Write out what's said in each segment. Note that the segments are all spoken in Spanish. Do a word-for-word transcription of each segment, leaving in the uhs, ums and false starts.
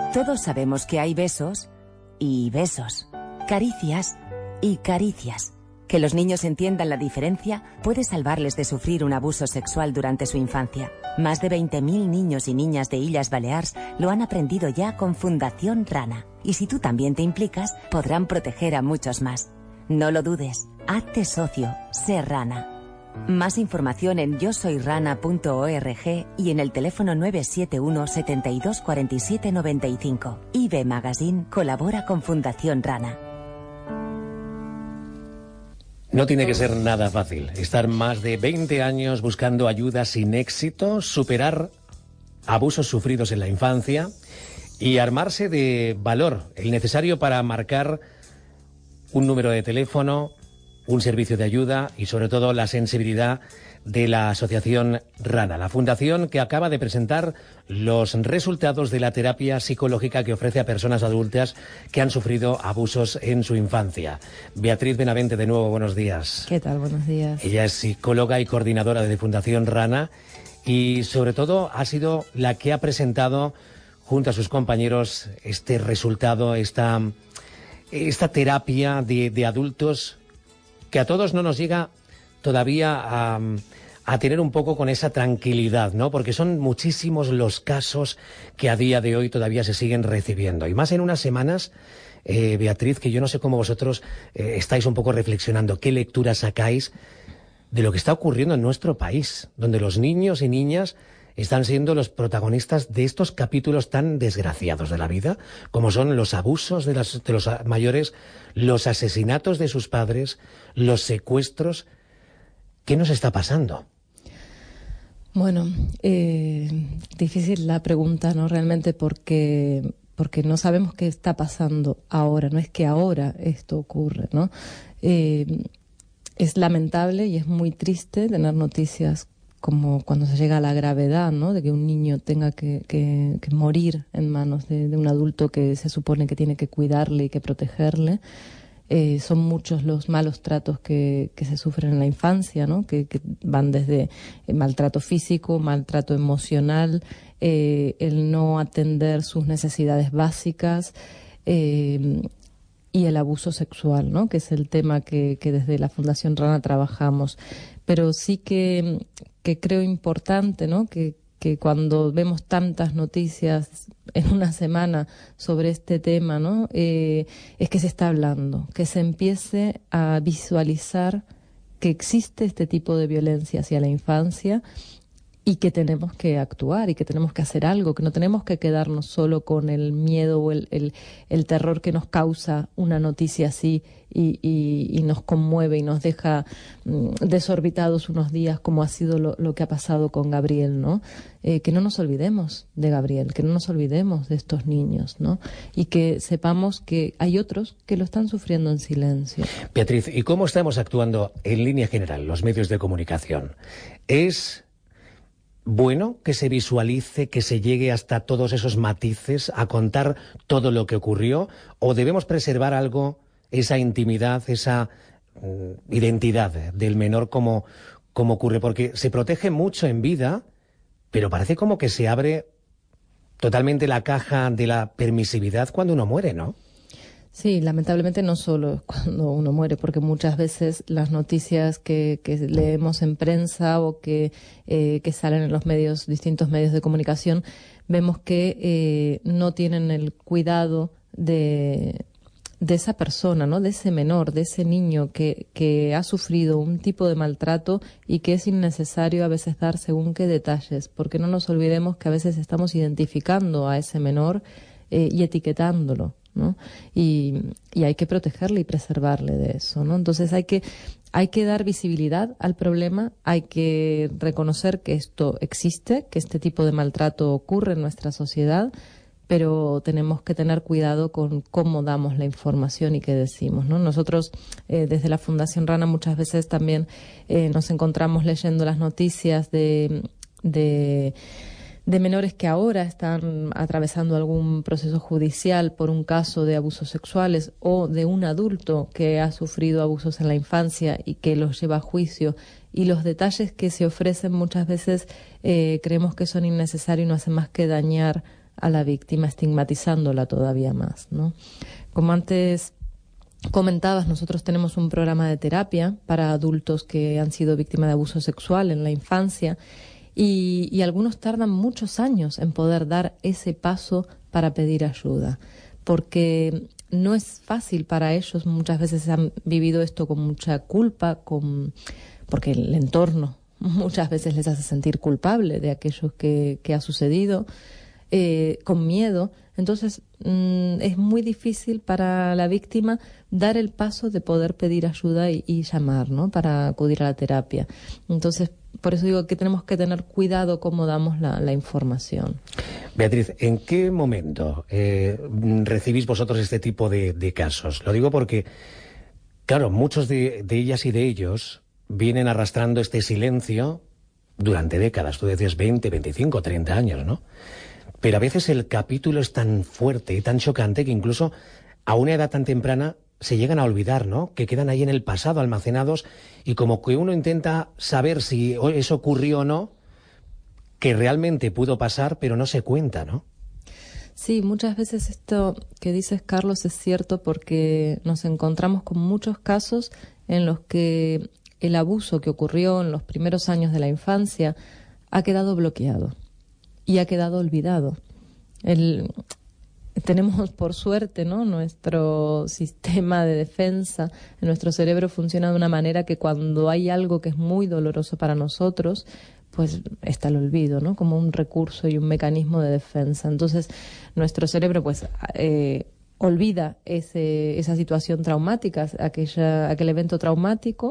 Todos sabemos que hay besos y besos, caricias y caricias. Que los niños entiendan la diferencia puede salvarles de sufrir un abuso sexual durante su infancia. Más de veinte mil niños y niñas de Illes Balears lo han aprendido ya con Fundación Rana. Y si tú también te implicas, podrán proteger a muchos más. No lo dudes, hazte socio, sé Rana. Más información en yo soy rana punto org y en el teléfono nueve siete uno, setenta y dos, cuarenta y siete, noventa y cinco. I B Magazine colabora con Fundación Rana. No tiene que ser nada fácil estar más de veinte años buscando ayuda sin éxito, superar abusos sufridos en la infancia y armarse de valor, el necesario para marcar un número de teléfono, un servicio de ayuda y sobre todo la sensibilidad de la Asociación Rana, la fundación que acaba de presentar los resultados de la terapia psicológica que ofrece a personas adultas que han sufrido abusos en su infancia. Beatriz Benavente, de nuevo, buenos días. ¿Qué tal? Buenos días. Ella es psicóloga y coordinadora de Fundación Rana y sobre todo ha sido la que ha presentado junto a sus compañeros este resultado, esta, esta terapia de, de adultos que a todos no nos llega todavía a, a tener un poco con esa tranquilidad, ¿no? Porque son muchísimos los casos que a día de hoy todavía se siguen recibiendo. Y más en unas semanas, eh, Beatriz, que yo no sé cómo vosotros eh, estáis un poco reflexionando, qué lectura sacáis de lo que está ocurriendo en nuestro país, donde los niños y niñas están siendo los protagonistas de estos capítulos tan desgraciados de la vida, como son los abusos de, las, de los mayores, los asesinatos de sus padres, los secuestros. ¿Qué nos está pasando? Bueno, eh, difícil la pregunta, ¿no? Realmente porque, porque no sabemos qué está pasando ahora, no es que ahora esto ocurre, ¿no? Eh, es lamentable y es muy triste tener noticias como cuando se llega a la gravedad, ¿no? De que un niño tenga que, que, que morir en manos de, de un adulto que se supone que tiene que cuidarle y que protegerle. Eh, son muchos los malos tratos que, que se sufren en la infancia, ¿no? Que, que van desde el maltrato físico, maltrato emocional, eh, el no atender sus necesidades básicas, eh, y el abuso sexual, ¿no? Que es el tema que, que desde la Fundación Rana trabajamos. Pero sí que, que creo importante, ¿no? Que, que cuando vemos tantas noticias en una semana sobre este tema, ¿no? Eh, es que se está hablando, que se empiece a visualizar que existe este tipo de violencia hacia la infancia y que tenemos que actuar y que tenemos que hacer algo, que no tenemos que quedarnos solo con el miedo o el, el, el terror que nos causa una noticia así y, y, y nos conmueve y nos deja mm, desorbitados unos días, como ha sido lo, lo que ha pasado con Gabriel, ¿no? Eh, que no nos olvidemos de Gabriel, que no nos olvidemos de estos niños, ¿no? Y que sepamos que hay otros que lo están sufriendo en silencio. Beatriz, ¿y cómo estamos actuando en línea general los medios de comunicación? ¿Es bueno que se visualice, que se llegue hasta todos esos matices a contar todo lo que ocurrió, o debemos preservar algo, esa intimidad, esa mm, identidad del menor como, como ocurre? Porque se protege mucho en vida, pero parece como que se abre totalmente la caja de la permisividad cuando uno muere, ¿no? Sí, lamentablemente no solo es cuando uno muere, porque muchas veces las noticias que, que leemos en prensa o que, eh, que salen en los medios, distintos medios de comunicación, vemos que eh, no tienen el cuidado de, de esa persona, ¿no? De ese menor, de ese niño que, que ha sufrido un tipo de maltrato y que es innecesario a veces dar según qué detalles, porque no nos olvidemos que a veces estamos identificando a ese menor eh, y etiquetándolo, ¿no? Y, y hay que protegerle y preservarle de eso, ¿no? Entonces hay que, hay que dar visibilidad al problema, hay que reconocer que esto existe, que este tipo de maltrato ocurre en nuestra sociedad, pero tenemos que tener cuidado con cómo damos la información y qué decimos, ¿no? Nosotros, eh, desde la Fundación Rana, muchas veces también eh, nos encontramos leyendo las noticias de... de de menores que ahora están atravesando algún proceso judicial por un caso de abusos sexuales, o de un adulto que ha sufrido abusos en la infancia y que los lleva a juicio, y los detalles que se ofrecen muchas veces eh, creemos que son innecesarios y no hacen más que dañar a la víctima, estigmatizándola todavía más, ¿no? Como antes comentabas, nosotros tenemos un programa de terapia para adultos que han sido víctimas de abuso sexual en la infancia y, y algunos tardan muchos años en poder dar ese paso para pedir ayuda, porque no es fácil para ellos. Muchas veces han vivido esto con mucha culpa, con porque el entorno muchas veces les hace sentir culpable de aquello que, que ha sucedido, eh, con miedo. Entonces, mmm, es muy difícil para la víctima dar el paso de poder pedir ayuda y, y llamar, ¿no?, para acudir a la terapia. Entonces, por eso digo que tenemos que tener cuidado cómo damos la, la información. Beatriz, ¿en qué momento eh, recibís vosotros este tipo de, de casos? Lo digo porque, claro, muchos de, de ellas y de ellos vienen arrastrando este silencio durante décadas. Tú decías veinte, veinticinco, treinta años, ¿no? Pero a veces el capítulo es tan fuerte y tan chocante que incluso a una edad tan temprana se llegan a olvidar, ¿no? Que quedan ahí en el pasado almacenados y como que uno intenta saber si eso ocurrió o no, que realmente pudo pasar, pero no se cuenta, ¿no? Sí, muchas veces esto que dices, Carlos, es cierto porque nos encontramos con muchos casos en los que el abuso que ocurrió en los primeros años de la infancia ha quedado bloqueado y ha quedado olvidado. El, tenemos, por suerte, ¿no?, nuestro sistema de defensa, nuestro cerebro funciona de una manera que cuando hay algo que es muy doloroso para nosotros, pues está el olvido, ¿no?, como un recurso y un mecanismo de defensa. Entonces, nuestro cerebro, pues, eh, olvida ese, esa situación traumática, aquella, aquel evento traumático,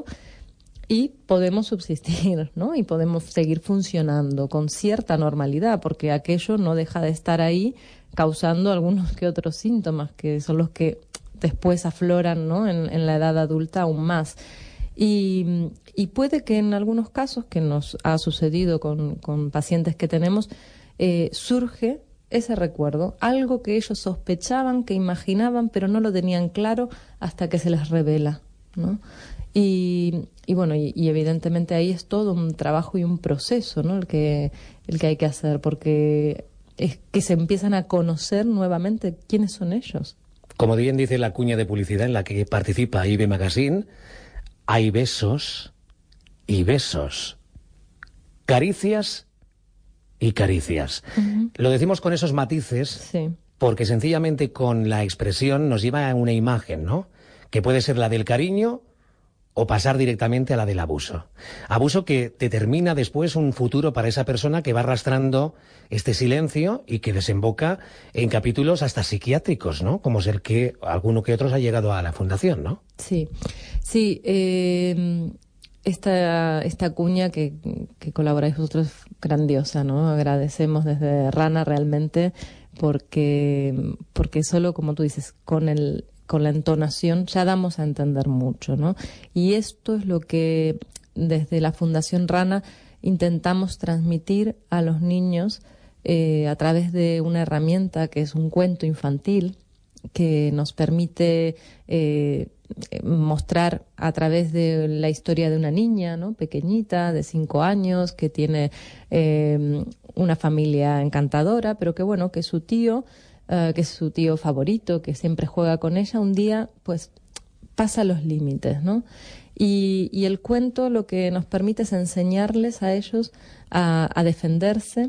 y podemos subsistir, ¿no?, y podemos seguir funcionando con cierta normalidad, porque aquello no deja de estar ahí causando algunos que otros síntomas, que son los que después afloran, ¿no?, en, en la edad adulta aún más. Y, y puede que en algunos casos, que nos ha sucedido con, con pacientes que tenemos, eh, surge ese recuerdo, algo que ellos sospechaban, que imaginaban, pero no lo tenían claro hasta que se les revela, ¿no? Y, y bueno, y, y evidentemente ahí es todo un trabajo y un proceso, ¿no?, el que, el que hay que hacer, porque es que se empiezan a conocer nuevamente quiénes son ellos. Como bien dice la cuña de publicidad en la que participa I B Magazine, hay besos y besos, caricias y caricias. Uh-huh. Lo decimos con esos matices, sí, porque sencillamente con la expresión nos lleva a una imagen, ¿no?, que puede ser la del cariño o pasar directamente a la del abuso. Abuso que determina después un futuro para esa persona que va arrastrando este silencio y que desemboca en capítulos hasta psiquiátricos, ¿no?, como es el que alguno que otros ha llegado a la fundación, ¿no? Sí, sí. Eh, esta, esta cuña que, que colaboráis vosotros es grandiosa, ¿no? Agradecemos desde Rana realmente porque, porque solo, como tú dices, con el... con la entonación ya damos a entender mucho, ¿no? Y esto es lo que desde la Fundación Rana intentamos transmitir a los niños eh, a través de una herramienta que es un cuento infantil que nos permite eh, mostrar a través de la historia de una niña, ¿no?, pequeñita, de cinco años, que tiene eh, una familia encantadora, pero que bueno, que su tío Uh, que es su tío favorito, que siempre juega con ella, un día pues pasa los límites, ¿no? Y, y el cuento lo que nos permite es enseñarles a ellos a, a defenderse,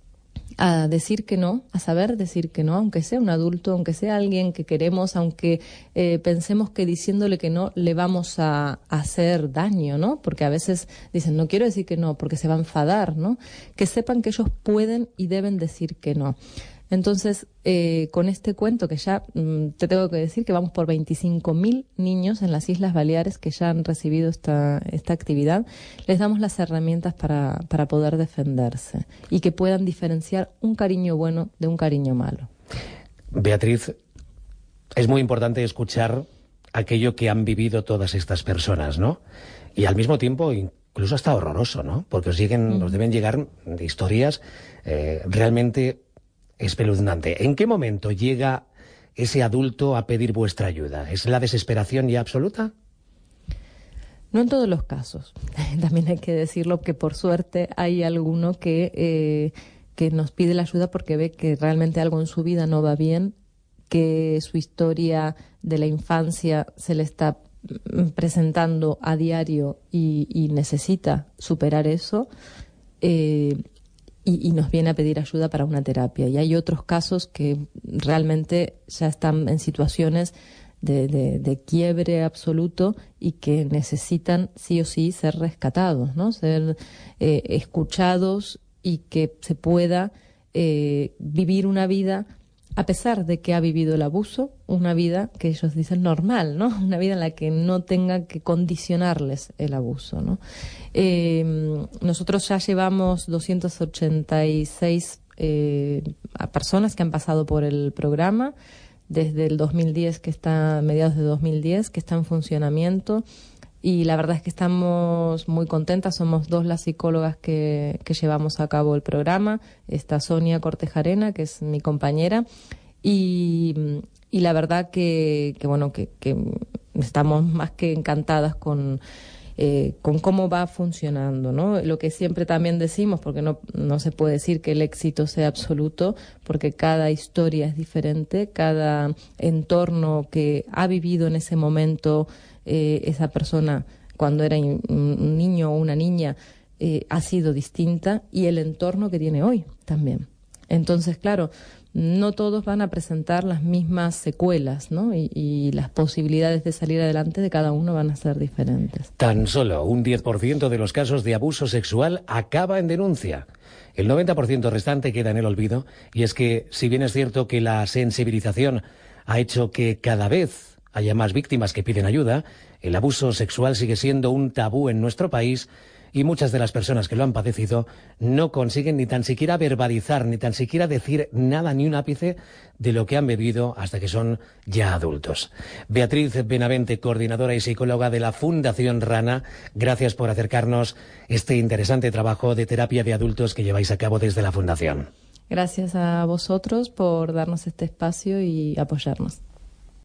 a decir que no, a saber decir que no, aunque sea un adulto, aunque sea alguien que queremos, aunque eh, pensemos que diciéndole que no le vamos a, a hacer daño, ¿no? Porque a veces dicen, no quiero decir que no, porque se va a enfadar, ¿no? Que sepan que ellos pueden y deben decir que no. Entonces, eh, con este cuento que ya mmm, te tengo que decir que vamos por veinticinco mil niños en las Islas Baleares que ya han recibido esta, esta actividad, les damos las herramientas para, para poder defenderse y que puedan diferenciar un cariño bueno de un cariño malo. Beatriz, es muy importante escuchar aquello que han vivido todas estas personas, ¿no? Y al mismo tiempo, incluso hasta horroroso, ¿no? Porque os, lleguen, mm. os deben llegar de historias eh, realmente espeluznante. ¿En qué momento llega ese adulto a pedir vuestra ayuda? ¿Es la desesperación ya absoluta? No en todos los casos. También hay que decirlo que por suerte hay alguno que, eh, que nos pide la ayuda porque ve que realmente algo en su vida no va bien, que su historia de la infancia se le está presentando a diario y, y necesita superar eso, eh, y, y nos viene a pedir ayuda para una terapia. Y hay otros casos que realmente ya están en situaciones de, de, de quiebre absoluto y que necesitan sí o sí ser rescatados, ¿no? Ser eh, escuchados y que se pueda eh, vivir una vida, a pesar de que ha vivido el abuso, una vida que ellos dicen normal, ¿no? Una vida en la que no tenga que condicionarles el abuso, ¿no? Eh, nosotros ya llevamos doscientas ochenta y seis eh, a personas que han pasado por el programa desde el dos mil diez, que está, mediados de dos mil diez, que está en funcionamiento. Y la verdad es que estamos muy contentas. Somos dos las psicólogas que, que llevamos a cabo el programa. Está Sonia Cortejarena, que es mi compañera. Y, y la verdad que, que bueno, que, que estamos más que encantadas con, eh, con cómo va funcionando, ¿no? Lo que siempre también decimos, porque no, no se puede decir que el éxito sea absoluto, porque cada historia es diferente, cada entorno que ha vivido en ese momento Eh, esa persona cuando era in, un niño o una niña eh, ha sido distinta, y el entorno que tiene hoy también. Entonces, claro, no todos van a presentar las mismas secuelas, ¿no? Y, y las posibilidades de salir adelante de cada uno van a ser diferentes. Tan solo un diez por ciento de los casos de abuso sexual acaba en denuncia. El noventa por ciento restante queda en el olvido, y es que, si bien es cierto que la sensibilización ha hecho que cada vez haya más víctimas que piden ayuda, el abuso sexual sigue siendo un tabú en nuestro país, y muchas de las personas que lo han padecido no consiguen ni tan siquiera verbalizar, ni tan siquiera decir nada, ni un ápice de lo que han vivido hasta que son ya adultos. Beatriz Benavente, coordinadora y psicóloga de la Fundación Rana, gracias por acercarnos este interesante trabajo de terapia de adultos que lleváis a cabo desde la Fundación. Gracias a vosotros por darnos este espacio y apoyarnos.